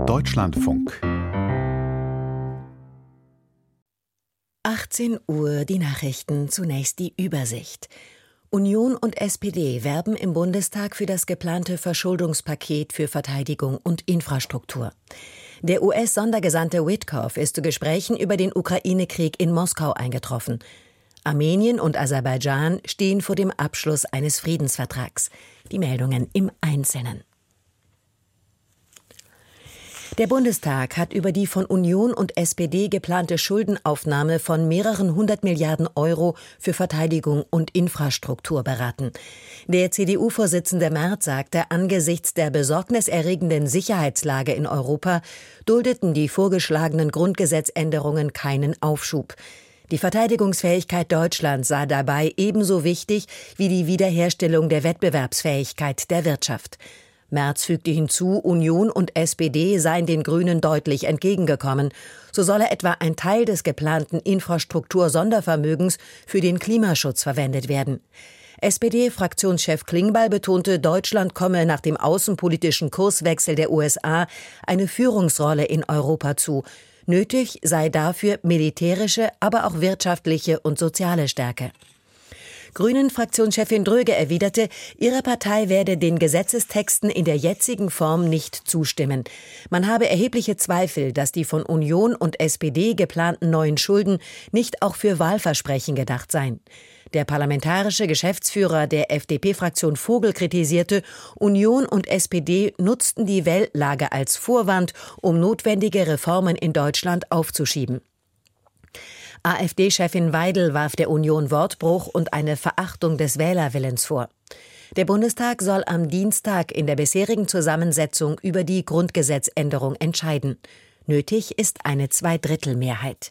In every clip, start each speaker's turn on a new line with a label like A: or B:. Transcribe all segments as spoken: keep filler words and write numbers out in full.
A: Deutschlandfunk.
B: achtzehn Uhr, die Nachrichten, zunächst die Übersicht. Union und S P D werben im Bundestag für das geplante Verschuldungspaket für Verteidigung und Infrastruktur. Der U S-Sondergesandte Witkoff ist zu Gesprächen über den Ukraine-Krieg in Moskau eingetroffen. Armenien und Aserbaidschan stehen vor dem Abschluss eines Friedensvertrags. Die Meldungen im Einzelnen. Der Bundestag hat über die von Union und S P D geplante Schuldenaufnahme von mehreren hundert Milliarden Euro für Verteidigung und Infrastruktur beraten. Der C D U-Vorsitzende Merz sagte, angesichts der besorgniserregenden Sicherheitslage in Europa duldeten die vorgeschlagenen Grundgesetzänderungen keinen Aufschub. Die Verteidigungsfähigkeit Deutschlands sei dabei ebenso wichtig wie die Wiederherstellung der Wettbewerbsfähigkeit der Wirtschaft. Merz fügte hinzu, Union und S P D seien den Grünen deutlich entgegengekommen. So solle etwa ein Teil des geplanten Infrastruktur-Sondervermögens für den Klimaschutz verwendet werden. S P D-Fraktionschef Klingbeil betonte, Deutschland komme nach dem außenpolitischen Kurswechsel der U S A eine Führungsrolle in Europa zu. Nötig sei dafür militärische, aber auch wirtschaftliche und soziale Stärke. Grünen-Fraktionschefin Dröge erwiderte, ihre Partei werde den Gesetzestexten in der jetzigen Form nicht zustimmen. Man habe erhebliche Zweifel, dass die von Union und S P D geplanten neuen Schulden nicht auch für Wahlversprechen gedacht seien. Der parlamentarische Geschäftsführer der F D P-Fraktion Vogel kritisierte, Union und S P D nutzten die Weltlage als Vorwand, um notwendige Reformen in Deutschland aufzuschieben. AfD-Chefin Weidel warf der Union Wortbruch und eine Verachtung des Wählerwillens vor. Der Bundestag soll am Dienstag in der bisherigen Zusammensetzung über die Grundgesetzänderung entscheiden. Nötig ist eine Zweidrittelmehrheit.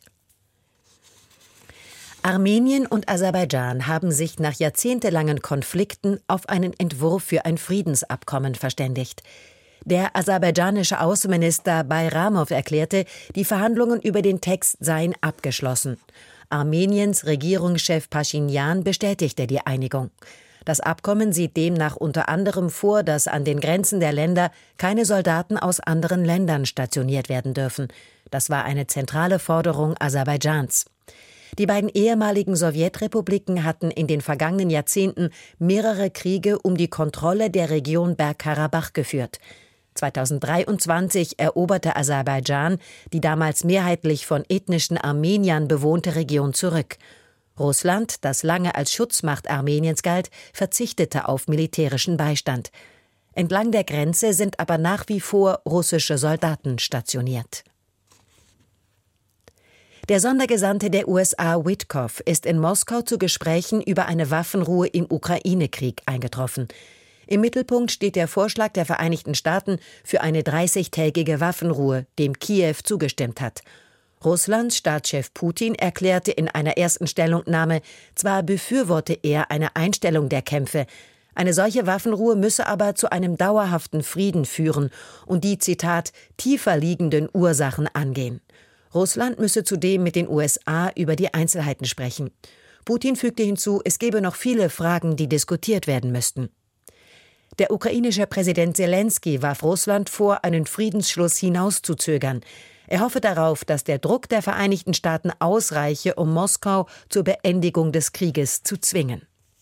B: Armenien und Aserbaidschan haben sich nach jahrzehntelangen Konflikten auf einen Entwurf für ein Friedensabkommen verständigt. Der aserbaidschanische Außenminister Bayramov erklärte, die Verhandlungen über den Text seien abgeschlossen. Armeniens Regierungschef Paschinjan bestätigte die Einigung. Das Abkommen sieht demnach unter anderem vor, dass an den Grenzen der Länder keine Soldaten aus anderen Ländern stationiert werden dürfen. Das war eine zentrale Forderung Aserbaidschans. Die beiden ehemaligen Sowjetrepubliken hatten in den vergangenen Jahrzehnten mehrere Kriege um die Kontrolle der Region Bergkarabach geführt. zweitausenddreiundzwanzig eroberte Aserbaidschan die damals mehrheitlich von ethnischen Armeniern bewohnte Region zurück. Russland, das lange als Schutzmacht Armeniens galt, verzichtete auf militärischen Beistand. Entlang der Grenze sind aber nach wie vor russische Soldaten stationiert. Der Sondergesandte der U S A Witkoff ist in Moskau zu Gesprächen über eine Waffenruhe im Ukraine-Krieg eingetroffen. Im Mittelpunkt steht der Vorschlag der Vereinigten Staaten für eine dreißigtägige Waffenruhe, dem Kiew zugestimmt hat. Russlands Staatschef Putin erklärte in einer ersten Stellungnahme, zwar befürworte er eine Einstellung der Kämpfe, eine solche Waffenruhe müsse aber zu einem dauerhaften Frieden führen und die, Zitat, tiefer liegenden Ursachen angehen. Russland müsse zudem mit den U S A über die Einzelheiten sprechen. Putin fügte hinzu, es gebe noch viele Fragen, die diskutiert werden müssten. Der ukrainische Präsident Selenskyj warf Russland vor, einen Friedensschluss hinauszuzögern. Er hoffe darauf, dass der Druck der Vereinigten Staaten ausreiche, um Moskau zur Beendigung des Krieges zu zwingen.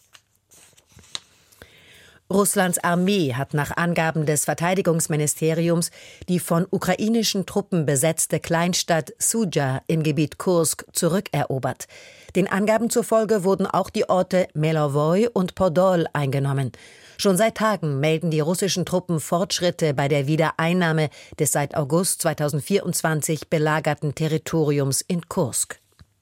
B: Russlands Armee hat nach Angaben des Verteidigungsministeriums die von ukrainischen Truppen besetzte Kleinstadt Sudzha im Gebiet Kursk zurückerobert. Den Angaben zufolge wurden auch die Orte Melovoy und Podol eingenommen. Schon seit Tagen melden die russischen Truppen Fortschritte bei der Wiedereinnahme des seit August zweitausendvierundzwanzig belagerten Territoriums in Kursk.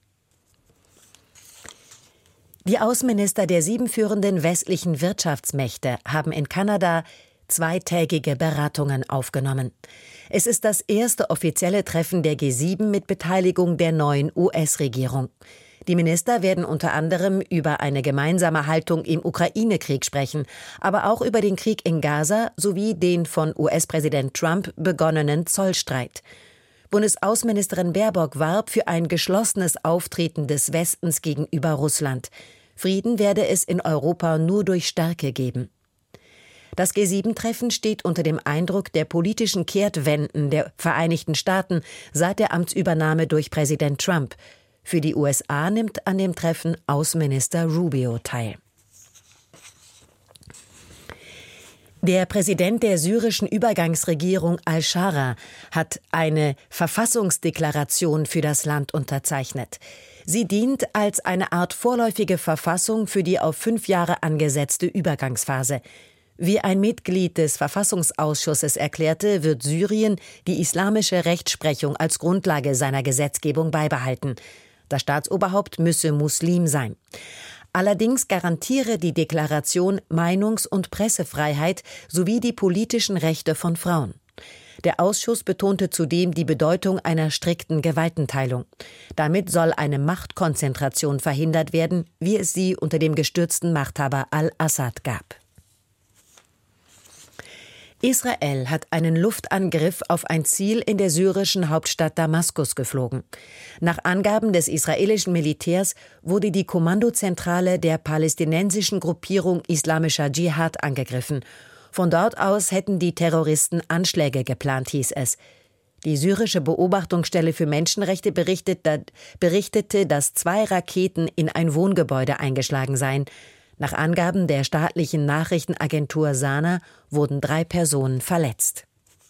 B: Die Außenminister der sieben führenden westlichen Wirtschaftsmächte haben in Kanada zweitägige Beratungen aufgenommen. Es ist das erste offizielle Treffen der G sieben mit Beteiligung der neuen U S-Regierung. Die Minister werden unter anderem über eine gemeinsame Haltung im Ukraine-Krieg sprechen, aber auch über den Krieg in Gaza sowie den von U S-Präsident Trump begonnenen Zollstreit. Bundesaußenministerin Baerbock warb für ein geschlossenes Auftreten des Westens gegenüber Russland. Frieden werde es in Europa nur durch Stärke geben. Das G sieben Treffen steht unter dem Eindruck der politischen Kehrtwenden der Vereinigten Staaten seit der Amtsübernahme durch Präsident Trump. Für die U S A nimmt an dem Treffen Außenminister Rubio teil. Der Präsident der syrischen Übergangsregierung al-Shara hat eine Verfassungsdeklaration für das Land unterzeichnet. Sie dient als eine Art vorläufige Verfassung für die auf fünf Jahre angesetzte Übergangsphase. Wie ein Mitglied des Verfassungsausschusses erklärte, wird Syrien die islamische Rechtsprechung als Grundlage seiner Gesetzgebung beibehalten. Das Staatsoberhaupt müsse Muslim sein. Allerdings garantiere die Deklaration Meinungs- und Pressefreiheit sowie die politischen Rechte von Frauen. Der Ausschuss betonte zudem die Bedeutung einer strikten Gewaltenteilung. Damit soll eine Machtkonzentration verhindert werden, wie es sie unter dem gestürzten Machthaber al-Assad gab. Israel hat einen Luftangriff auf ein Ziel in der syrischen Hauptstadt Damaskus geflogen. Nach Angaben des israelischen Militärs wurde die Kommandozentrale der palästinensischen Gruppierung Islamischer Dschihad angegriffen. Von dort aus hätten die Terroristen Anschläge geplant, hieß es. Die syrische Beobachtungsstelle für Menschenrechte berichtete, dass zwei Raketen in ein Wohngebäude eingeschlagen seien. Nach Angaben der staatlichen Nachrichtenagentur Sana wurden drei Personen verletzt.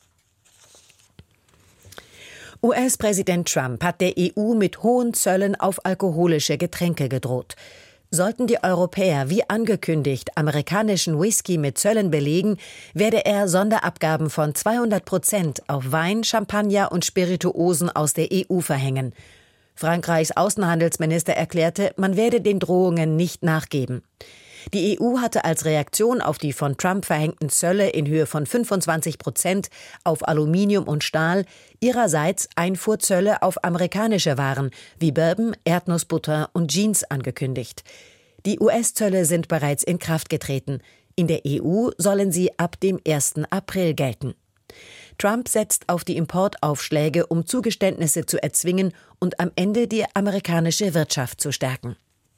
B: U S-Präsident Trump hat der E U mit hohen Zöllen auf alkoholische Getränke gedroht. Sollten die Europäer, wie angekündigt, amerikanischen Whisky mit Zöllen belegen, werde er Sonderabgaben von zweihundert Prozent auf Wein, Champagner und Spirituosen aus der E U verhängen. Frankreichs Außenhandelsminister erklärte, man werde den Drohungen nicht nachgeben. Die E U hatte als Reaktion auf die von Trump verhängten Zölle in Höhe von fünfundzwanzig Prozent auf Aluminium und Stahl ihrerseits Einfuhrzölle auf amerikanische Waren wie Bourbon, Erdnussbutter und Jeans angekündigt. Die U S-Zölle sind bereits in Kraft getreten. In der E U sollen sie ab dem ersten April gelten. Trump setzt auf die Importaufschläge, um Zugeständnisse zu erzwingen und am Ende die amerikanische Wirtschaft zu stärken.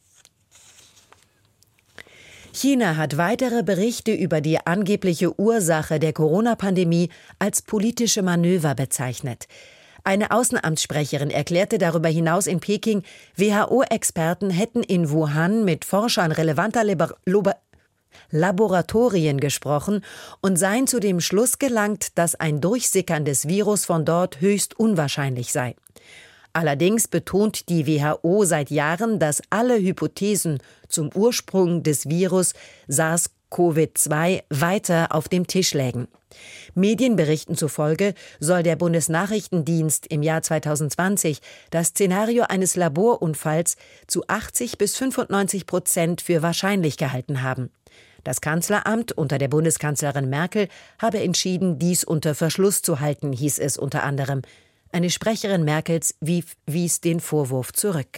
B: China hat weitere Berichte über die angebliche Ursache der Corona-Pandemie als politische Manöver bezeichnet. Eine Außenamtssprecherin erklärte darüber hinaus in Peking, W H O-Experten hätten in Wuhan mit Forschern relevanter Liber- Loba- Laboratorien gesprochen und seien zu dem Schluss gelangt, dass ein Durchsickern des Virus von dort höchst unwahrscheinlich sei. Allerdings betont die W H O seit Jahren, dass alle Hypothesen zum Ursprung des Virus SARS-C o V zwei weiter auf dem Tisch lägen. Medienberichten zufolge soll der Bundesnachrichtendienst im Jahr zweitausendzwanzig das Szenario eines Laborunfalls zu achtzig bis fünfundneunzig Prozent für wahrscheinlich gehalten haben. Das Kanzleramt unter der Bundeskanzlerin Merkel habe entschieden, dies unter Verschluss zu halten, hieß es unter anderem. Eine Sprecherin Merkels wies den Vorwurf zurück.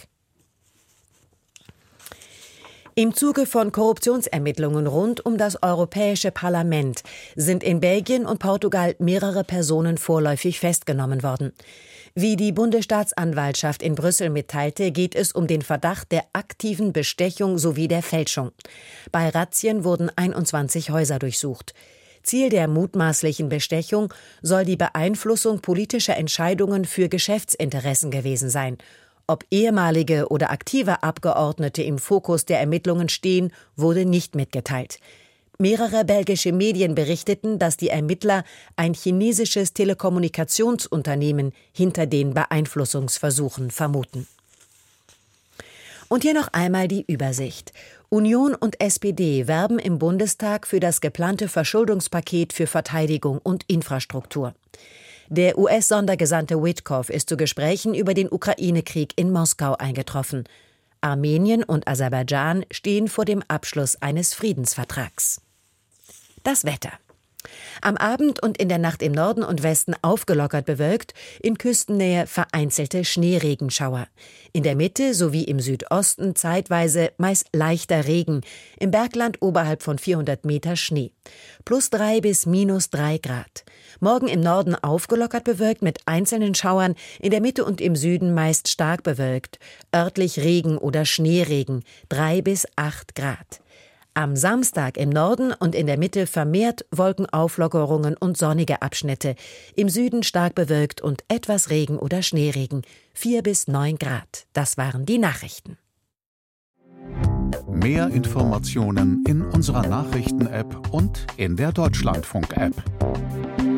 B: Im Zuge von Korruptionsermittlungen rund um das Europäische Parlament sind in Belgien und Portugal mehrere Personen vorläufig festgenommen worden. Wie die Bundesstaatsanwaltschaft in Brüssel mitteilte, geht es um den Verdacht der aktiven Bestechung sowie der Fälschung. Bei Razzien wurden einundzwanzig Häuser durchsucht. Ziel der mutmaßlichen Bestechung soll die Beeinflussung politischer Entscheidungen für Geschäftsinteressen gewesen sein. Ob ehemalige oder aktive Abgeordnete im Fokus der Ermittlungen stehen, wurde nicht mitgeteilt. Mehrere belgische Medien berichteten, dass die Ermittler ein chinesisches Telekommunikationsunternehmen hinter den Beeinflussungsversuchen vermuten. Und hier noch einmal die Übersicht. Union und S P D werben im Bundestag für das geplante Verschuldungspaket für Verteidigung und Infrastruktur. Der U S-Sondergesandte Witkoff ist zu Gesprächen über den Ukraine-Krieg in Moskau eingetroffen. Armenien und Aserbaidschan stehen vor dem Abschluss eines Friedensvertrags. Das Wetter. Am Abend und in der Nacht im Norden und Westen aufgelockert bewölkt, in Küstennähe vereinzelte Schneeregenschauer. In der Mitte sowie im Südosten zeitweise meist leichter Regen, im Bergland oberhalb von vierhundert Meter Schnee. Plus drei bis minus drei Grad. Morgen im Norden aufgelockert bewölkt mit einzelnen Schauern, in der Mitte und im Süden meist stark bewölkt. Örtlich Regen oder Schneeregen, drei bis acht Grad. Am Samstag im Norden und in der Mitte vermehrt Wolkenauflockerungen und sonnige Abschnitte. Im Süden stark bewölkt und etwas Regen oder Schneeregen. vier bis neun Grad. Das waren die Nachrichten.
A: Mehr Informationen in unserer Nachrichten-App und in der Deutschlandfunk-App.